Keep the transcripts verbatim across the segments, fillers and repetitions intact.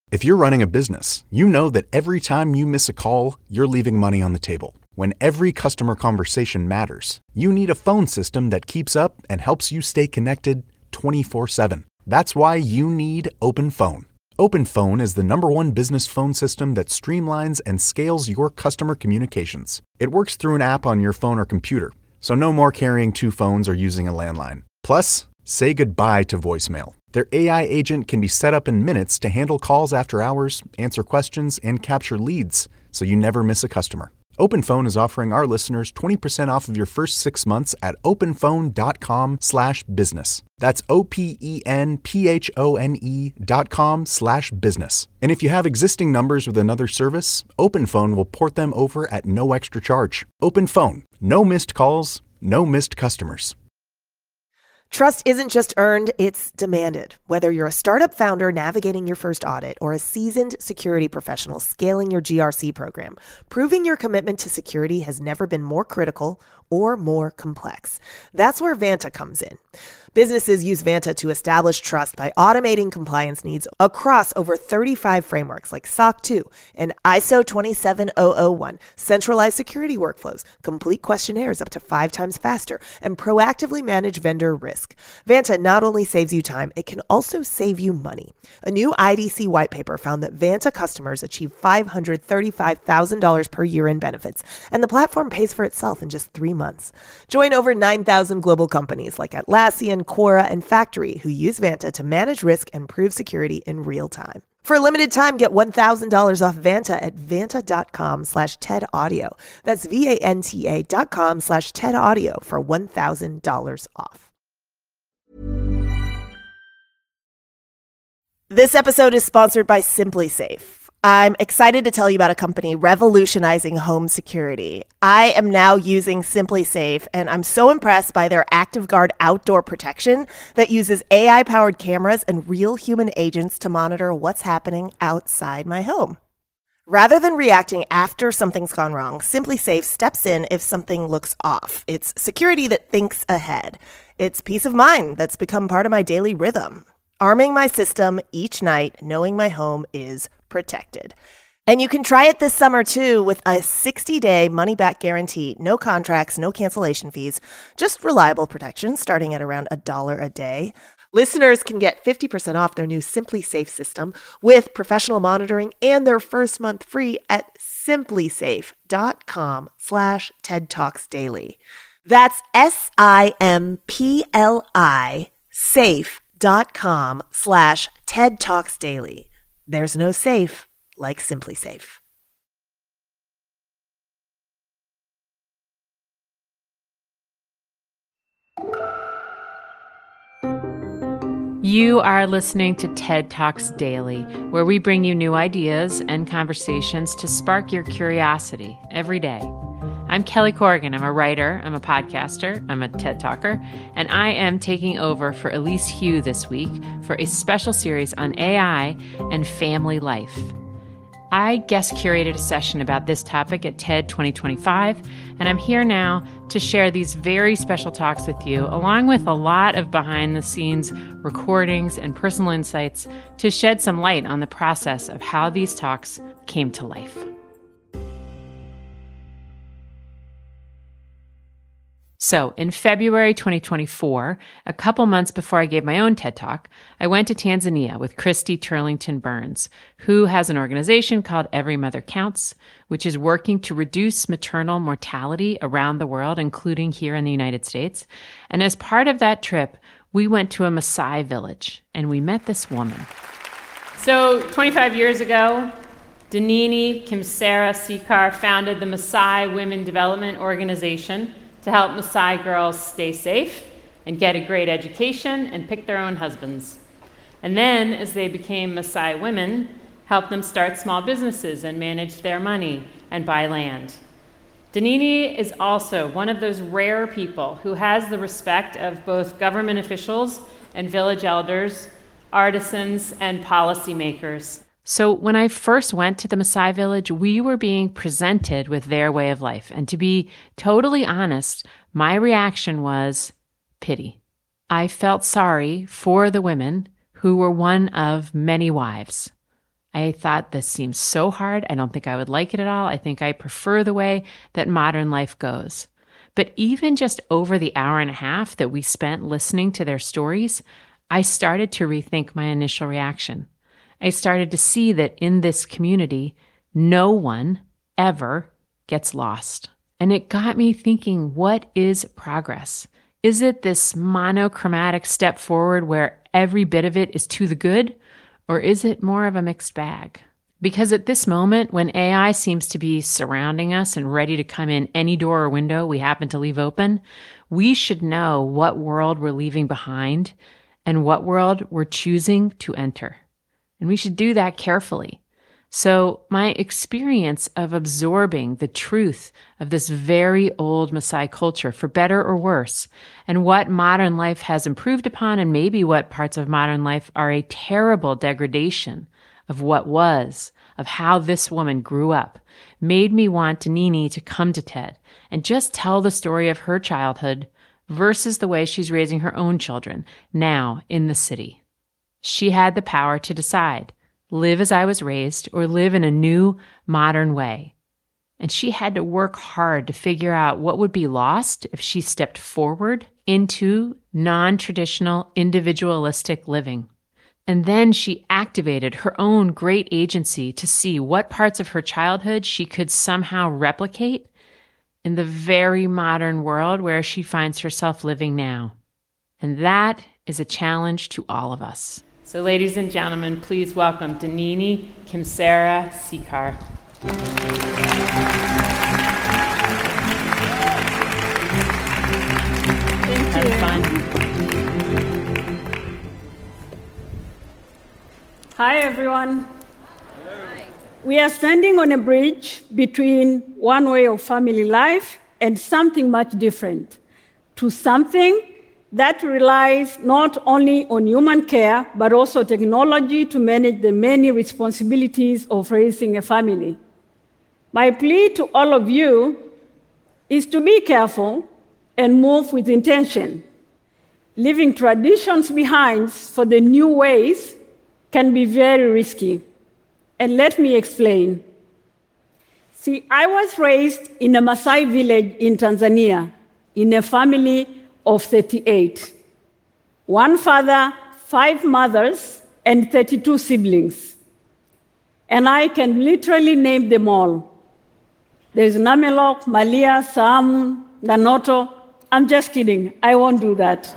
If you're running a business, you know that every time you miss a call, you're leaving money on the table. When every customer conversation matters, you need a phone system that keeps up and helps you stay connected twenty-four seven. That's why you need OpenPhone. OpenPhone is the number one business phone system that streamlines and scales your customer communications. It works through an app on your phone or computer, so no more carrying two phones or using a landline. Plus, say goodbye to voicemail. Their A I agent can be set up in minutes to handle calls after hours, answer questions, and capture leads, so you never miss a customer. OpenPhone is offering our listeners twenty percent off of your first six months at openphone.com slash business. That's O-P-E-N-P-H-O-N-E dot com slash business. And if you have existing numbers with another service, OpenPhone will port them over at no extra charge. OpenPhone. No missed calls, no missed customers. Trust isn't just earned, it's demanded. Whether you're a startup founder navigating your first audit or a seasoned security professional scaling your G R C program, proving your commitment to security has never been more critical or more complex. That's where Vanta comes in. Businesses use Vanta to establish trust by automating compliance needs across over thirty-five frameworks like S O C two and I S O twenty-seven thousand one, centralized security workflows, complete questionnaires up to five times faster, and proactively manage vendor risk. Vanta not only saves you time, it can also save you money. A new I D C white paper found that Vanta customers achieve five hundred thirty-five thousand dollars per year in benefits, and the platform pays for itself in just three months. Join over nine thousand global companies like Atlassian, Quora, and Factory who use Vanta to manage risk and prove security in real time. For a limited time, get one thousand dollars off Vanta at vanta.com slash TED Audio. That's V-A-N-T-A dot com slash TED Audio for one thousand dollars off. This episode is sponsored by SimpliSafe. I'm excited to tell you about a company revolutionizing home security. I am now using SimpliSafe, and I'm so impressed by their ActiveGuard outdoor protection that uses A I-powered cameras and real human agents to monitor what's happening outside my home. Rather than reacting after something's gone wrong, SimpliSafe steps in if something looks off. It's security that thinks ahead. It's peace of mind that's become part of my daily rhythm, arming my system each night knowing my home is protected. And you can try it this summer too with a sixty-day money-back guarantee, no contracts, no cancellation fees, just reliable protection starting at around a dollar a day. Listeners can get fifty percent off their new SimpliSafe system with professional monitoring and their first month free at simplisafe.com slash TED Talks Daily. That's S-I-M-P-L-I safe.com slash TED Talks Daily. There's no safe like SimpliSafe. You are listening to TED Talks Daily, where we bring you new ideas and conversations to spark your curiosity every day. I'm Kelly Corrigan. I'm a writer, I'm a podcaster, I'm a TED Talker, and I am taking over for Elise Hu this week for a special series on A I and family life. I guest curated a session about this topic at TED twenty twenty-five, and I'm here now to share these very special talks with you, along with a lot of behind-the-scenes recordings and personal insights to shed some light on the process of how these talks came to life. So in February twenty twenty-four, a couple months before I gave my own TED Talk, I went to Tanzania with Christy Turlington Burns, who has an organization called Every Mother Counts, which is working to reduce maternal mortality around the world, including here in the United States. And as part of that trip, we went to a Maasai village and we met this woman. So twenty-five years ago, Danini Kimsera Sikar founded the Maasai Women Development Organization to help Maasai girls stay safe and get a great education and pick their own husbands. And then, as they became Maasai women, help them start small businesses and manage their money and buy land. Danini is also one of those rare people who has the respect of both government officials and village elders, artisans, and policymakers. So when I first went to the Maasai village, we were being presented with their way of life. And to be totally honest, my reaction was pity. I felt sorry for the women who were one of many wives. I thought this seems so hard. I don't think I would like it at all. I think I prefer the way that modern life goes. But even just over the hour and a half that we spent listening to their stories, I started to rethink my initial reaction. I started to see that in this community, no one ever gets lost. And it got me thinking, what is progress? Is it this monochromatic step forward where every bit of it is to the good? Or is it more of a mixed bag? Because at this moment, when A I seems to be surrounding us and ready to come in any door or window we happen to leave open, we should know what world we're leaving behind and what world we're choosing to enter. And we should do that carefully. So my experience of absorbing the truth of this very old Maasai culture, for better or worse, and what modern life has improved upon, and maybe what parts of modern life are a terrible degradation of what was, of how this woman grew up, made me want Danini to come to TED and just tell the story of her childhood versus the way she's raising her own children now in the city. She had the power to decide. Live as I was raised, or live in a new, modern way. And she had to work hard to figure out what would be lost if she stepped forward into non-traditional, individualistic living. And then she activated her own great agency to see what parts of her childhood she could somehow replicate in the very modern world where she finds herself living now. And that is a challenge to all of us. So ladies and gentlemen, please welcome Danini Kimsera Sikar. Thank Have you. fun. Hi, everyone. We are standing on a bridge between one way of family life and something much different, to something that relies not only on human care, but also technology to manage the many responsibilities of raising a family. My plea to all of you is to be careful and move with intention. Leaving traditions behind for the new ways can be very risky. And let me explain. See, I was raised in a Maasai village in Tanzania, in a family of thirty-eight. One father, five mothers, and thirty-two siblings. And I can literally name them all. There's Namelok, Malia, Saamu, Nanoto. I'm just kidding, I won't do that.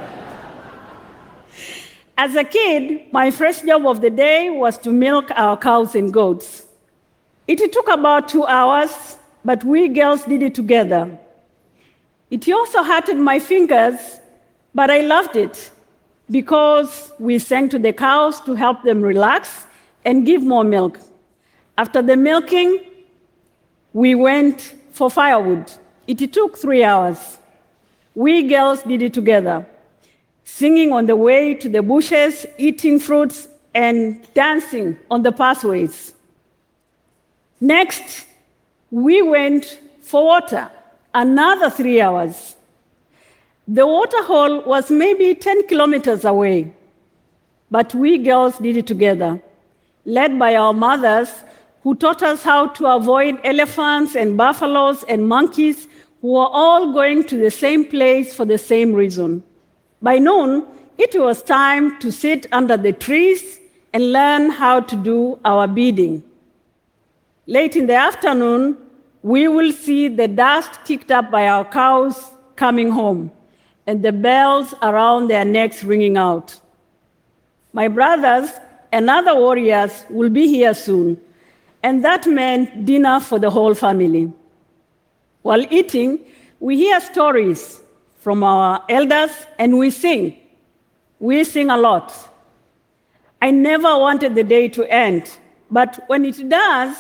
As a kid, my first job of the day was to milk our cows and goats. It took about two hours, but we girls did it together. It also hurted my fingers, but I loved it because we sang to the cows to help them relax and give more milk. After the milking, we went for firewood. It took three hours. We girls did it together, singing on the way to the bushes, eating fruits, and dancing on the pathways. Next, we went for water. Another three hours. The water hole was maybe ten kilometers away, but we girls did it together, led by our mothers who taught us how to avoid elephants and buffaloes and monkeys who were all going to the same place for the same reason. By noon, it was time to sit under the trees and learn how to do our bidding. Late in the afternoon, we will see the dust kicked up by our cows coming home and the bells around their necks ringing out. My brothers and other warriors will be here soon, and that meant dinner for the whole family. While eating, we hear stories from our elders and we sing. We sing a lot. I never wanted the day to end, but when it does,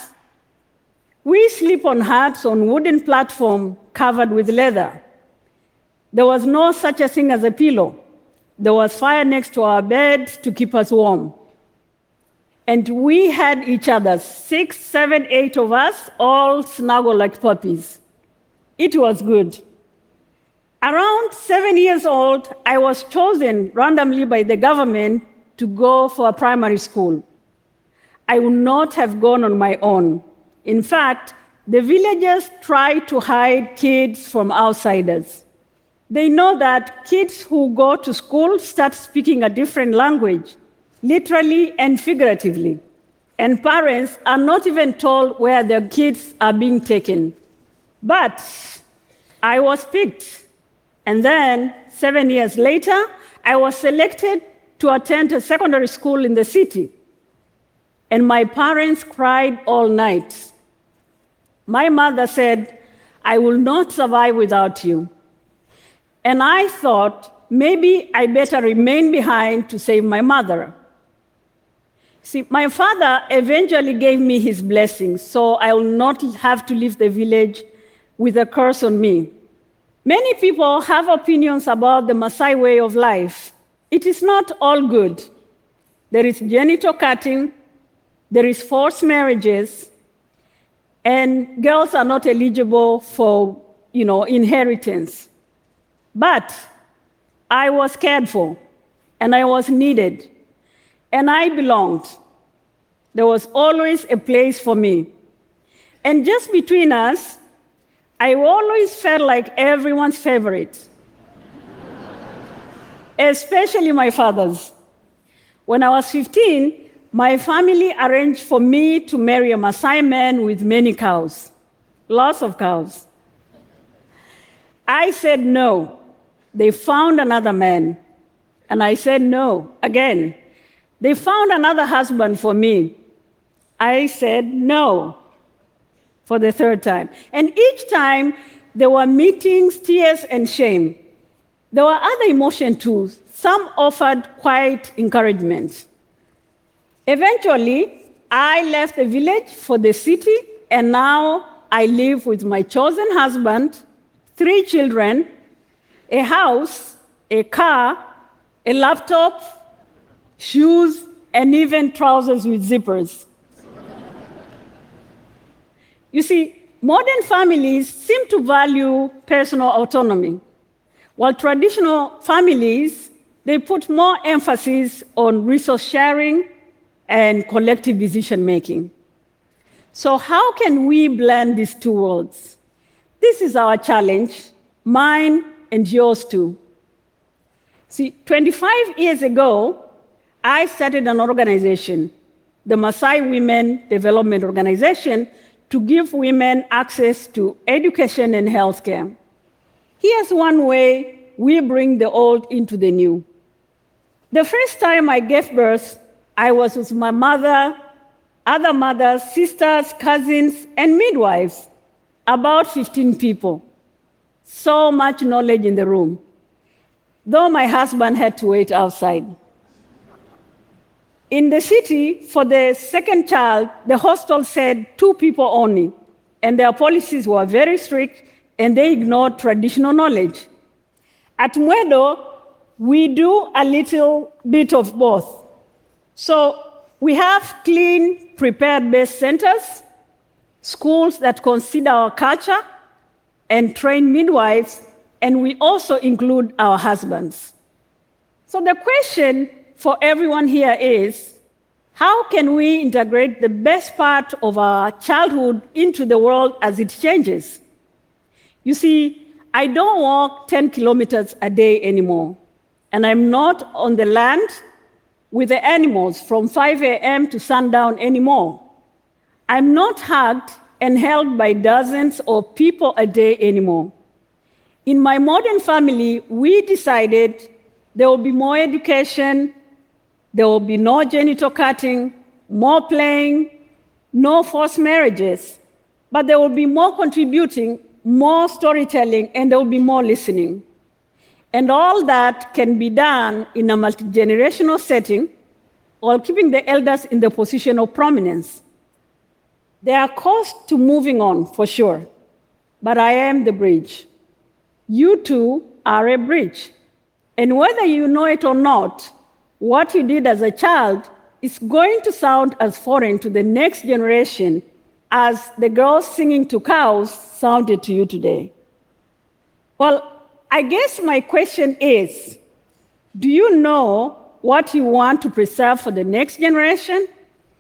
we sleep on huts on wooden platform covered with leather. There was no such a thing as a pillow. There was fire next to our bed to keep us warm. And we had each other, six, seven, eight of us, all snuggled like puppies. It was good. Around seven years old, I was chosen randomly by the government to go for a primary school. I would not have gone on my own. In fact, the villagers try to hide kids from outsiders. They know that kids who go to school start speaking a different language, literally and figuratively. And parents are not even told where their kids are being taken. But I was picked. And then, seven years later, I was selected to attend a secondary school in the city. And my parents cried all night. My mother said, "I will not survive without you." And I thought, maybe I better remain behind to save my mother. See, my father eventually gave me his blessings, so I will not have to leave the village with a curse on me. Many people have opinions about the Maasai way of life. It is not all good. There is genital cutting, there is forced marriages, and girls are not eligible for, you know, inheritance. But I was cared for, and I was needed, and I belonged. There was always a place for me. And just between us, I always felt like everyone's favorite, especially my father's. When I was fifteen, my family arranged for me to marry a Maasai man with many cows, lots of cows. I said no. They found another man, and I said no again. They found another husband for me. I said no for the third time. And each time, there were meetings, tears, and shame. There were other emotions too. Some offered quiet encouragement. Eventually, I left the village for the city, and now I live with my chosen husband, three children, a house, a car, a laptop, shoes, and even trousers with zippers. You see, modern families seem to value personal autonomy, while traditional families, they put more emphasis on resource sharing and collective decision-making. So how can we blend these two worlds? This is our challenge, mine and yours too. See, twenty-five years ago, I started an organization, the Maasai Women Development Organization, to give women access to education and healthcare. Here's one way we bring the old into the new. The first time I gave birth, I was with my mother, other mothers, sisters, cousins, and midwives, about fifteen people. So much knowledge in the room, though my husband had to wait outside. In the city, for the second child, the hospital said two people only, and their policies were very strict, and they ignored traditional knowledge. At Mwedo, we do a little bit of both. So we have clean, prepared-based centers, schools that consider our culture, and train midwives, and we also include our husbands. So the question for everyone here is, how can we integrate the best part of our childhood into the world as it changes? You see, I don't walk ten kilometers a day anymore, and I'm not on the land with the animals from five a m to sundown anymore. I'm not hugged and held by dozens of people a day anymore. In my modern family, we decided there will be more education, there will be no genital cutting, more playing, no forced marriages, but there will be more contributing, more storytelling, and there will be more listening. And all that can be done in a multi-generational setting while keeping the elders in the position of prominence. There are costs to moving on, for sure, but I am the bridge. You too are a bridge. And whether you know it or not, what you did as a child is going to sound as foreign to the next generation as the girls singing to cows sounded to you today. Well, I guess my question is, do you know what you want to preserve for the next generation?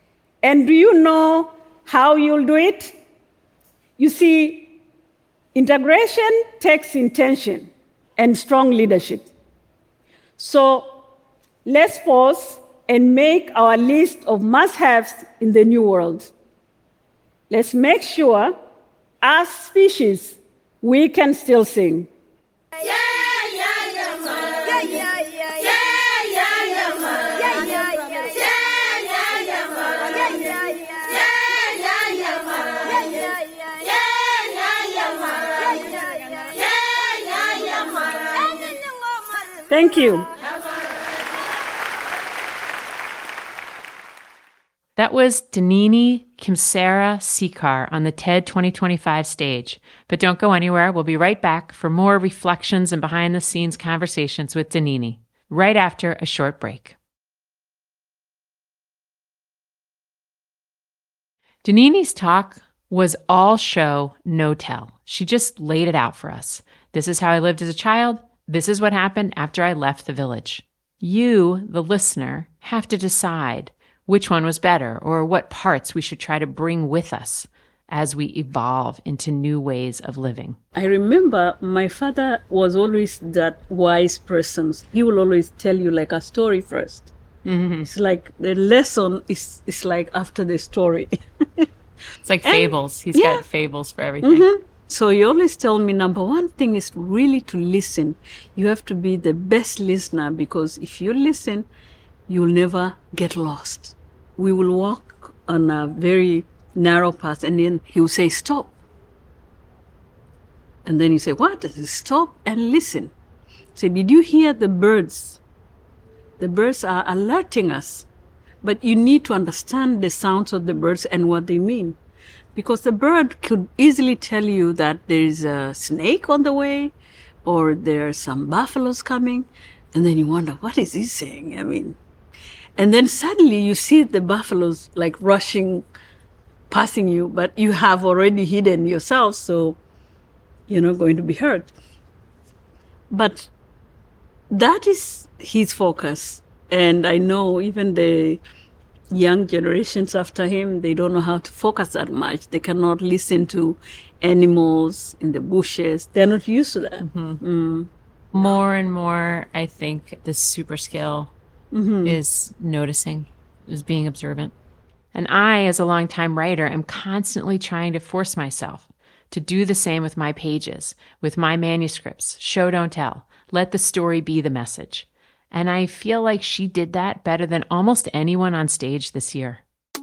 And do you know how you'll do it? You see, integration takes intention and strong leadership. So let's pause and make our list of must-haves in the new world. Let's make sure, as species, we can still sing. Thank you. That was Danini Kimsera Sikar on the TED twenty twenty-five stage. But don't go anywhere. We'll be right back for more reflections and behind-the-scenes conversations with Danini, right after a short break. Danini's talk was all show, no tell. She just laid it out for us. This is how I lived as a child. This is what happened after I left the village. You, the listener, have to decide which one was better or what parts we should try to bring with us as we evolve into new ways of living. I remember my father was always that wise person. He will always tell you like a story first. Mm-hmm. It's like the lesson is, is like after the story. It's like and, fables. He's yeah. got fables for everything. Mm-hmm. So he always tell me, number one thing is really to listen. You have to be the best listener, because if you listen, you'll never get lost. We will walk on a very narrow path, and then he will say, stop. And then you say, what? I say, stop and listen. Say, did you hear the birds? The birds are alerting us, but you need to understand the sounds of the birds and what they mean. Because the bird could easily tell you that there is a snake on the way, or there are some buffaloes coming, and then you wonder, what is he saying? I mean, and then suddenly you see the buffaloes like rushing, passing you, but you have already hidden yourself, so you're not going to be hurt. But that is his focus. And I know even the young generations after him, they don't know how to focus that much. They cannot listen to animals in the bushes. They're not used to that. Mm-hmm. Mm. More and more, I think this super skill mm-hmm. is noticing, is being observant. And I, as a longtime writer, am constantly trying to force myself to do the same with my pages, with my manuscripts. Show, don't tell. Let the story be the message. And I feel like she did that better than almost anyone on stage this year.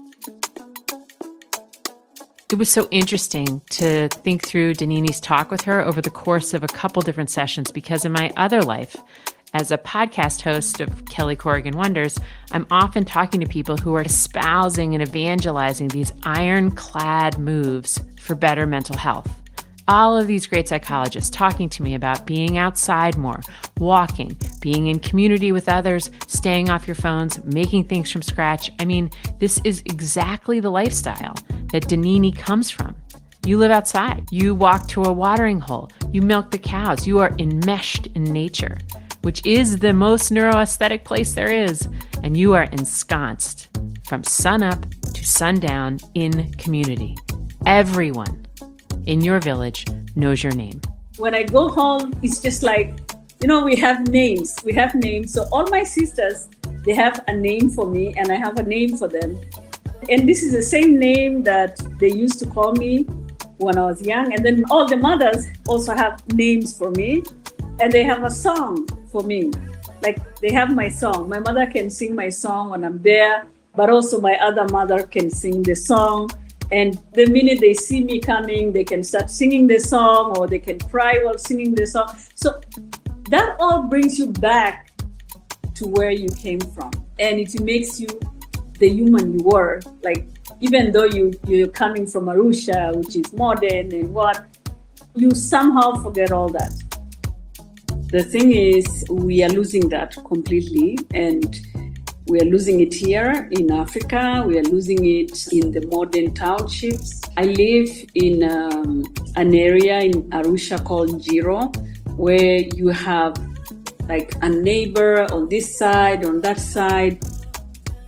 It was so interesting to think through Danini's talk with her over the course of a couple different sessions, because in my other life, as a podcast host of Kelly Corrigan Wonders, I'm often talking to people who are espousing and evangelizing these ironclad moves for better mental health. All of these great psychologists talking to me about being outside more, walking, being in community with others, staying off your phones, making things from scratch. I mean, this is exactly the lifestyle that Danini comes from. You live outside. You walk to a watering hole. You milk the cows. You are enmeshed in nature, which is the most neuroaesthetic place there is. And you are ensconced from sunup to sundown in community. Everyone in your village knows your name. When I go home, it's just like, you know, we have names. We have names. So all my sisters, they have a name for me, and I have a name for them. And this is the same name that they used to call me when I was young. And then all the mothers also have names for me, and they have a song for me. Like, they have my song. My mother can sing my song when I'm there, but also my other mother can sing the song. And the minute they see me coming, they can start singing the song, or they can cry while singing the song. So that all brings you back to where you came from. And it makes you the human you were. Like, even though you, you're coming from Arusha, which is modern and what, you somehow forget all that. The thing is, we are losing that completely. And we are losing it here in Africa. We are losing it in the modern townships. I live in um, an area in Arusha called Jiro, where you have like a neighbor on this side, on that side.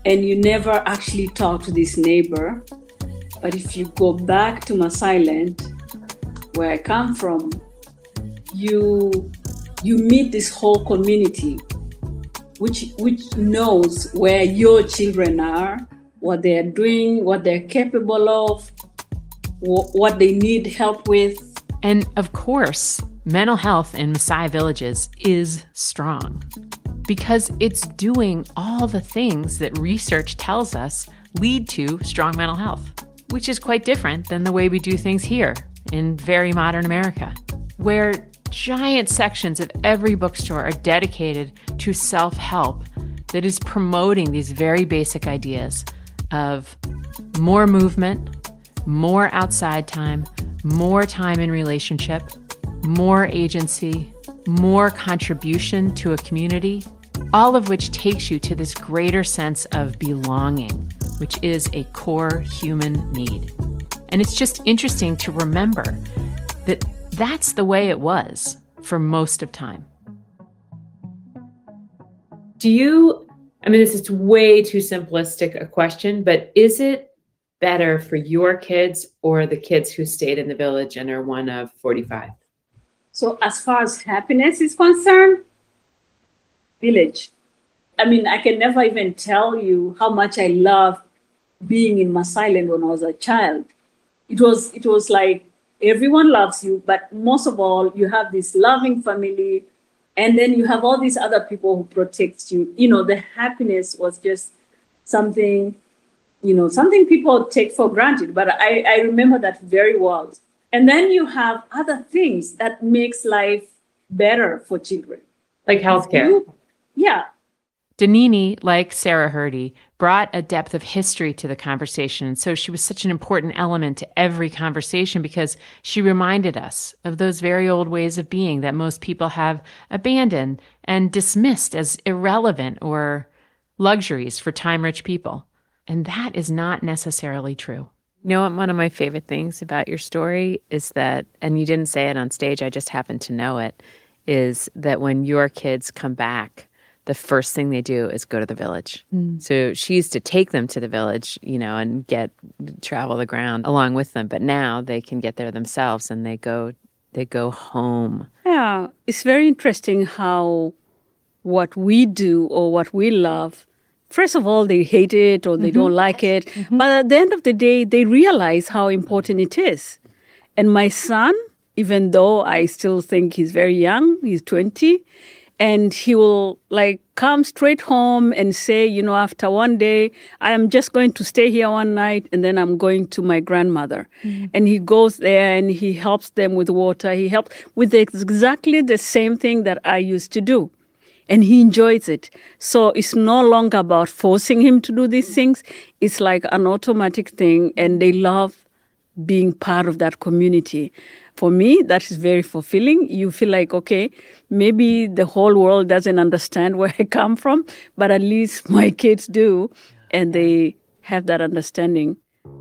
and you never actually talk to this neighbor. But if you go back to Moss Island, where I come from, you you meet this whole community, which which knows where your children are, what they are doing, what they're capable of, wh- what they need help with. And of course, mental health in Maasai villages is strong because it's doing all the things that research tells us lead to strong mental health, which is quite different than the way we do things here in very modern America, where giant sections of every bookstore are dedicated to self-help that is promoting these very basic ideas of more movement, more outside time, more time in relationship, more agency, more contribution to a community, all of which takes you to this greater sense of belonging, which is a core human need. And it's just interesting to remember that that's the way it was for most of time. Do you, I mean, this is way too simplistic a question, but is it better for your kids or the kids who stayed in the village and are one of forty-five? So as far as happiness is concerned, village. I mean, I can never even tell you how much I loved being in Moss Island when I was a child. It was, it was like everyone loves you, but most of all, you have this loving family, and then you have all these other people who protect you. You know, the happiness was just something, you know, something people take for granted, but I, I remember that very well. And then you have other things that makes life better for children. Like healthcare. You, yeah. Danini, like Sarah Hrdy, brought a depth of history to the conversation. And so she was such an important element to every conversation because she reminded us of those very old ways of being that most people have abandoned and dismissed as irrelevant or luxuries for time-rich people. And that is not necessarily true. You know what, one of my favorite things about your story is that, and you didn't say it on stage, I just happened to know it, is that when your kids come back, the first thing they do is go to the village. Mm. So she used to take them to the village, you know, and get travel the ground along with them. But now they can get there themselves and they go they go home. Yeah, it's very interesting how what we do or what we love, first of all, they hate it or they mm-hmm. don't like it. Mm-hmm. But at the end of the day, they realize how important it is. And my son, even though I still think he's very young, he's twenty, and he will like come straight home and say, you know, after one day, I am just going to stay here one night and then I'm going to my grandmother. Mm-hmm. And he goes there and he helps them with water. He helps with exactly the same thing that I used to do. And he enjoys it. So it's no longer about forcing him to do these things. It's like an automatic thing, and they love being part of that community. For me, that is very fulfilling. You feel like, okay, maybe the whole world doesn't understand where I come from, but at least my kids do, and they have that understanding.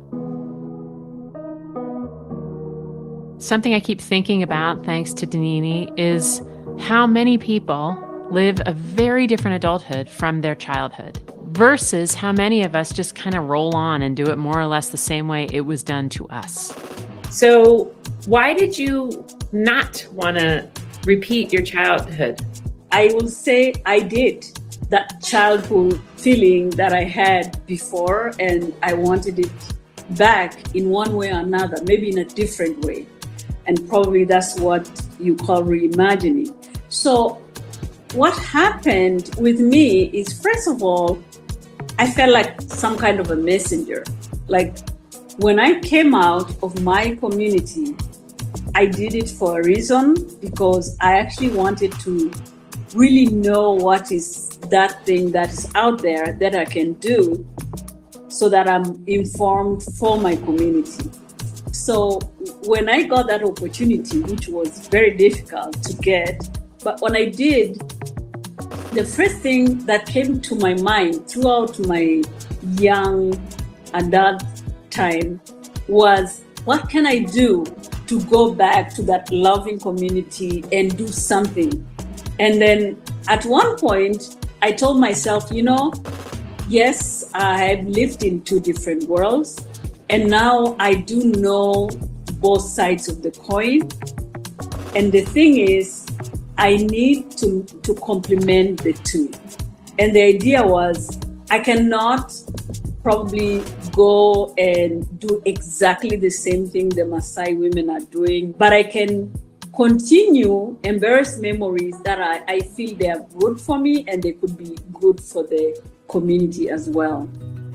Something I keep thinking about, thanks to Danini, is how many people live a very different adulthood from their childhood versus how many of us just kind of roll on and do it more or less the same way it was done to us. So why did you not want to repeat your childhood? I will say I did. That childhood feeling that I had before, and I wanted it back in one way or another, maybe in a different way. And probably that's what you call reimagining. So what happened with me is, first of all, I felt like some kind of a messenger. Like when I came out of my community, I did it for a reason, because I actually wanted to really know what is that thing that is out there that I can do so that I'm informed for my community. So when I got that opportunity, which was very difficult to get, but when I did, the first thing that came to my mind throughout my young adult time was, what can I do to go back to that loving community and do something? And then at one point, I told myself, you know, yes, I have lived in two different worlds, and now I do know both sides of the coin. And the thing is, I need to, to complement the two. And the idea was, I cannot probably go and do exactly the same thing the Maasai women are doing, but I can continue embarrass memories that I, I feel they are good for me and they could be good for the community as well.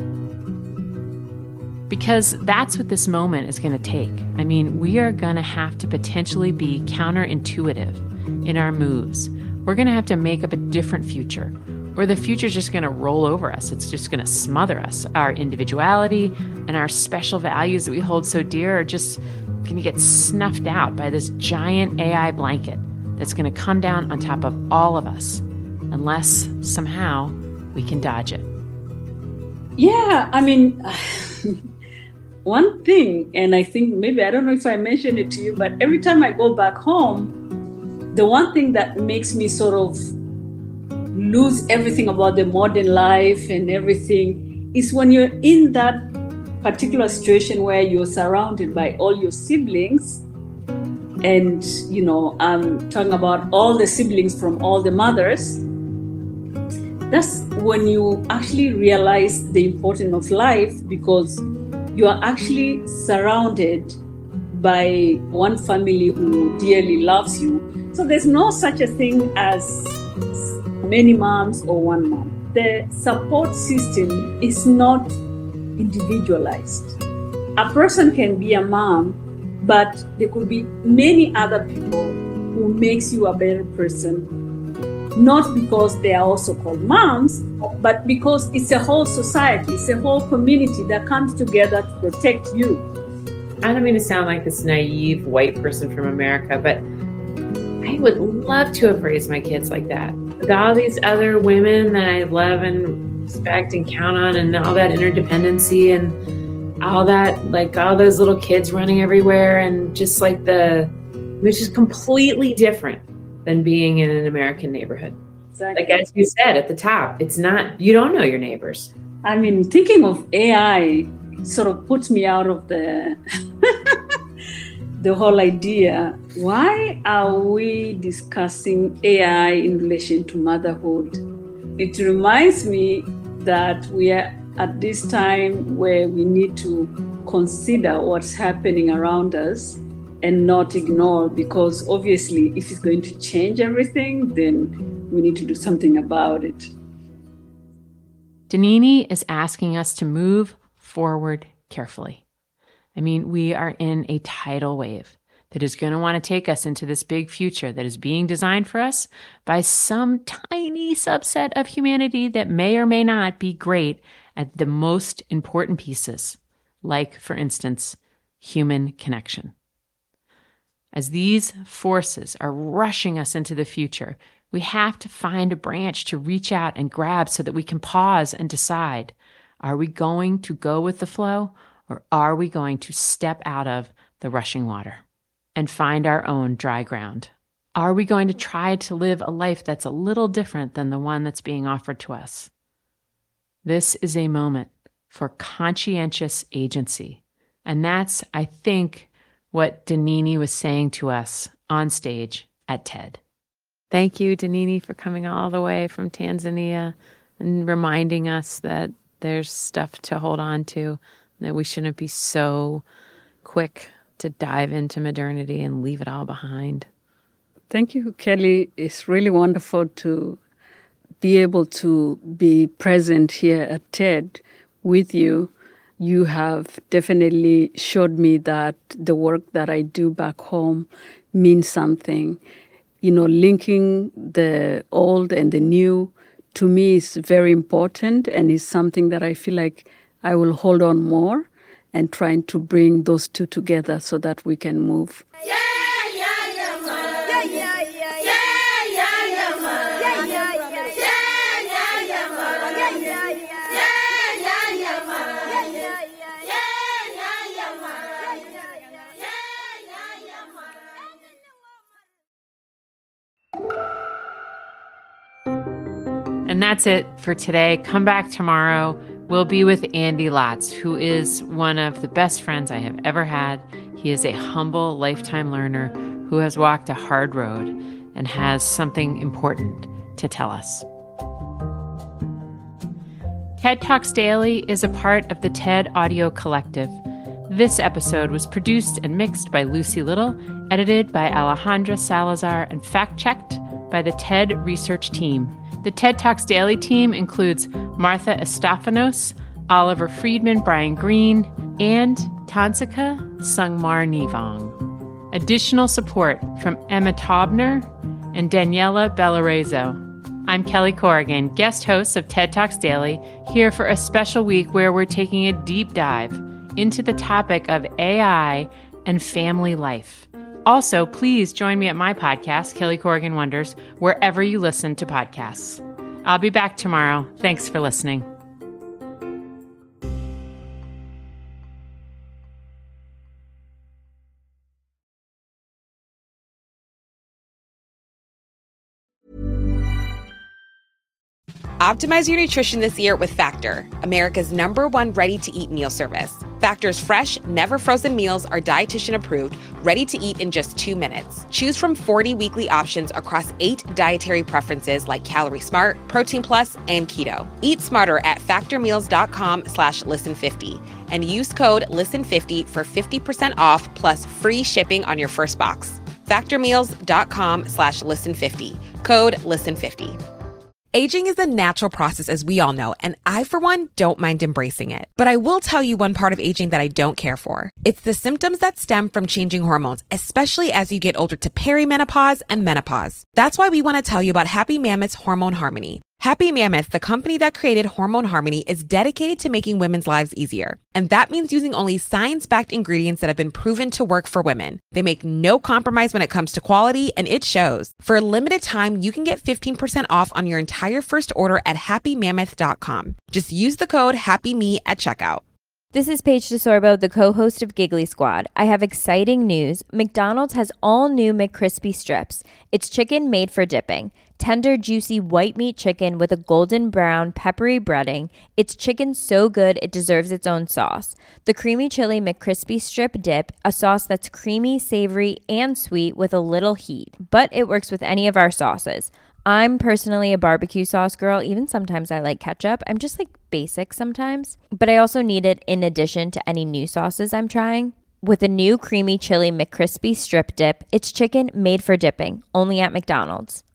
Because that's what this moment is going to take. I mean, we are going to have to potentially be counterintuitive in our moves. We're going to have to make up a different future, or the future's just going to roll over us. It's just going to smother us. Our individuality and our special values that we hold so dear are just going to get snuffed out by this giant A I blanket that's going to come down on top of all of us, unless somehow we can dodge it. Yeah, I mean, one thing, and I think maybe, I don't know if I mentioned it to you, but every time I go back home, the one thing that makes me sort of lose everything about the modern life and everything is when you're in that particular situation where you're surrounded by all your siblings. And, you know, I'm talking about all the siblings from all the mothers. That's when you actually realize the importance of life, because you are actually surrounded by one family who dearly loves you. So there's no such a thing as many moms or one mom. The support system is not individualized. A person can be a mom, but there could be many other people who makes you a better person, not because they are also called moms, but because it's a whole society, it's a whole community that comes together to protect you. I don't mean to sound like this naive white person from America, but I would love to have raised my kids like that. With all these other women that I love and respect and count on, and all that interdependency and all that, like all those little kids running everywhere, and just like the, which is completely different than being in an American neighborhood. Exactly. Like as you said at the top, it's not, you don't know your neighbors. I mean, thinking of A I sort of puts me out of the the whole idea. Why are we discussing A I in relation to motherhood? It reminds me that we are at this time where we need to consider what's happening around us and not ignore, because obviously if it's going to change everything, then we need to do something about it. Danini is asking us to move forward carefully. I mean, we are in a tidal wave that is going to want to take us into this big future that is being designed for us by some tiny subset of humanity that may or may not be great at the most important pieces, like, for instance, human connection. As these forces are rushing us into the future, we have to find a branch to reach out and grab so that we can pause and decide, are we going to go with the flow, or are we going to step out of the rushing water and find our own dry ground? Are we going to try to live a life that's a little different than the one that's being offered to us? This is a moment for conscientious agency. And that's, I think, what Danini was saying to us on stage at TED. Thank you, Danini, for coming all the way from Tanzania and reminding us that there's stuff to hold on to, that we shouldn't be so quick to dive into modernity and leave it all behind. Thank you, Kelly. It's really wonderful to be able to be present here at TED with you. You have definitely showed me that the work that I do back home means something. You know, linking the old and the new, to me, is very important, and is something that I feel like I will hold on more and trying to bring those two together so that we can move. Yeah, yeah, yeah, man. Yeah, yeah, yeah, yeah. And that's it for today. Come back tomorrow. We'll be with Andy Latz, who is one of the best friends I have ever had. He is a humble lifetime learner who has walked a hard road and has something important to tell us. TED Talks Daily is a part of the TED Audio Collective. This episode was produced and mixed by Lucy Little, edited by Alejandra Salazar, and fact-checked by the TED Research Team. The TED Talks Daily team includes Martha Estafanos, Oliver Friedman, Brian Green, and Tansika Sungmar Nivong. Additional support from Emma Taubner and Daniela Bellarezo. I'm Kelly Corrigan, guest host of TED Talks Daily, here for a special week where we're taking a deep dive into the topic of A I and family life. Also, please join me at my podcast, Kelly Corrigan Wonders, wherever you listen to podcasts. I'll be back tomorrow. Thanks for listening. Optimize your nutrition this year with Factor, America's number one ready-to-eat meal service. Factor's fresh, never frozen meals are dietitian approved, ready to eat in just two minutes. Choose from forty weekly options across eight dietary preferences like Calorie Smart, Protein Plus, and Keto. Eat smarter at factormeals.com slash listen 50 and use code listen fifty for fifty percent off plus free shipping on your first box. Factormeals.com slash listen 50. Code listen 50. Aging is a natural process, as we all know, and I, for one, don't mind embracing it. But I will tell you one part of aging that I don't care for. It's the symptoms that stem from changing hormones, especially as you get older to perimenopause and menopause. That's why we want to tell you about Happy Mammoth's Hormone Harmony. Happy Mammoth, the company that created Hormone Harmony, is dedicated to making women's lives easier. And that means using only science-backed ingredients that have been proven to work for women. They make no compromise when it comes to quality, and it shows. For a limited time, you can get fifteen percent off on your entire first order at happy mammoth dot com. Just use the code HAPPYME at checkout. This is Paige DeSorbo, the co-host of Giggly Squad. I have exciting news. McDonald's has all new McCrispy strips. It's chicken made for dipping. Tender, juicy white meat chicken with a golden brown, peppery breading. It's chicken so good it deserves its own sauce. The creamy chili McCrispy strip dip, a sauce that's creamy, savory, and sweet with a little heat. But it works with any of our sauces. I'm personally a barbecue sauce girl. Even sometimes I like ketchup. I'm just like basic sometimes. But I also need it in addition to any new sauces I'm trying. With a new creamy chili McCrispy strip dip, it's chicken made for dipping, only at McDonald's.